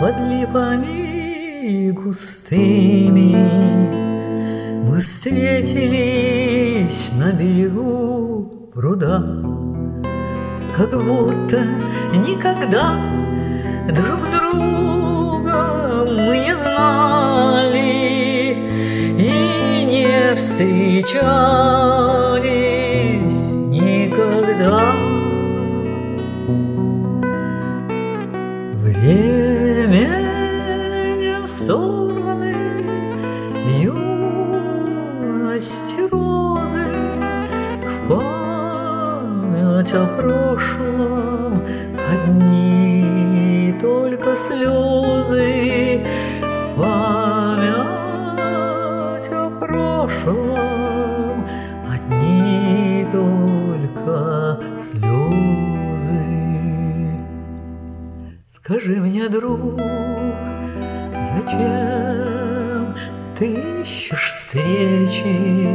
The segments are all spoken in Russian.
Под липами густыми мы встретились на берегу пруда, как будто никогда друг друга мы не знали и не встречались никогда. Временем сорваны юности розы, в память о прошлом одни только слезы, в память о прошлом одни только слезы. Скажи мне, друг, зачем ты ищешь встречи?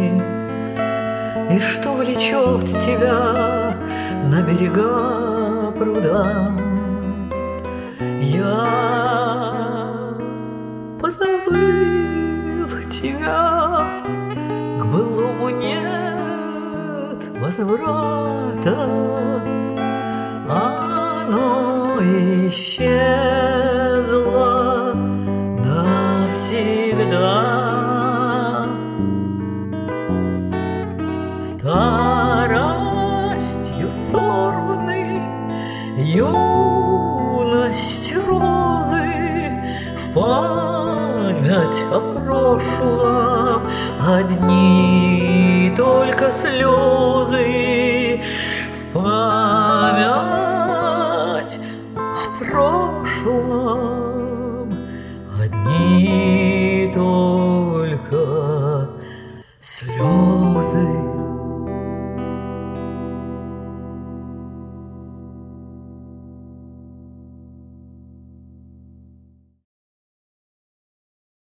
И что влечет тебя на берега пруда? Я позабыл тебя, к былому нет возврата. Оно исчезло навсегда. Старостью сорваны юность розы, в память о прошлом одни только слезы, в память